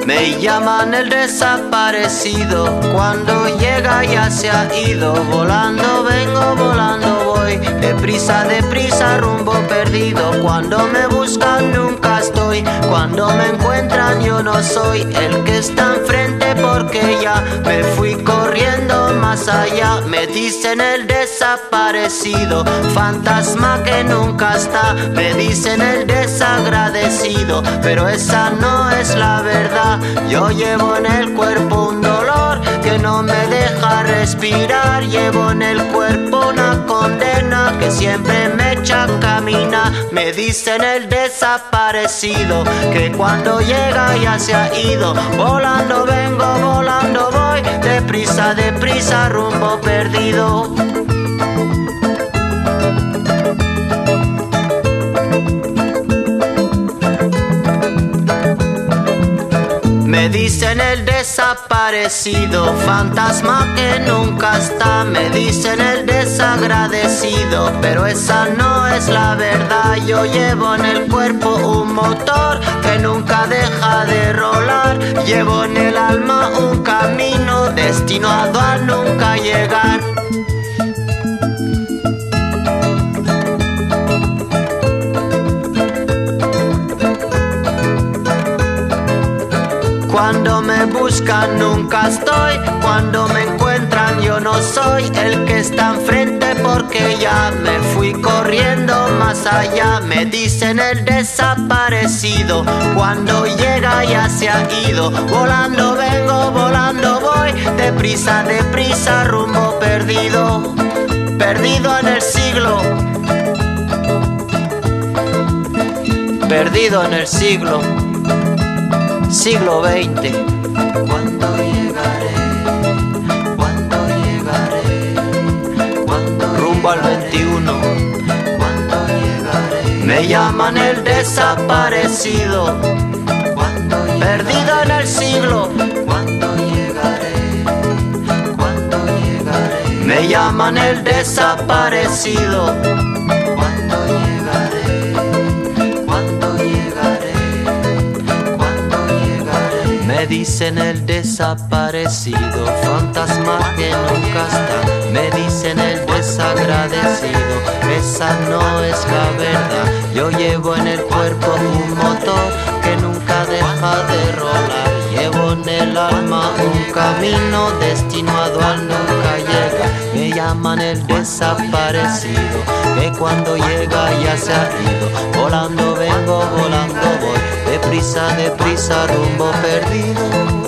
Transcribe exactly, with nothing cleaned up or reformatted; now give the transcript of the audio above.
Me llaman el desaparecido, cuando llega ya se ha ido. Volando vengo, volando voy, deprisa, deprisa, rumbo perdido. Cuando me buscan nunca estoy, cuando me encuentran yo no soy el que está enfrente, porque ya me fui corriendo más allá. Me dicen el desaparecido, fantasma que nunca está. Me dicen el desagradecido, pero esa no es la verdad. Yo llevo en el cuerpo un dolor que no me deja respirar. Llevo en el cuerpo una condena que siempre me echa a caminar. Me dicen el desaparecido, que cuando llega ya se ha ido. Volando vengo, volando voy, deprisa, deprisa, rumbo perdido. Me dicen el desaparecido, fantasma que nunca está. Me dicen el desagradecido, pero esa no es la verdad. Yo llevo en el cuerpo un motor que nunca deja de rolar. Llevo en el alma un camino destinado a nunca llegar. Cuando me buscan nunca estoy, cuando me encuentran yo no soy el que está enfrente, porque ya me fui corriendo más allá. Me dicen el desaparecido, cuando llega ya se ha ido. Volando vengo, volando voy, deprisa, deprisa, rumbo perdido. Perdido en el siglo, perdido en el siglo siglo veinte. ¿Cuándo llegaré? ¿Cuándo llegaré? ¿Cuándo rumbo al veintiuno? ¿Cuándo llegaré? Me llaman el desaparecido, ¿cuándo llegaré? Perdido en el siglo. ¿Cuándo llegaré? ¿Cuándo llegaré? Me llaman el desaparecido. ¿Cuándo llegaré? ¿Cuándo llegaré? Me dicen el desaparecido, fantasma que nunca está. Me dicen el desagradecido, esa no es la verdad. Yo llevo en el cuerpo un motor que nunca deja de rolar. Llevo en el alma un camino destinado a nunca llegar. Me llaman el desaparecido, que cuando llega ya se ha ido. Volando vengo, volando voy, deprisa, deprisa, rumbo perdido.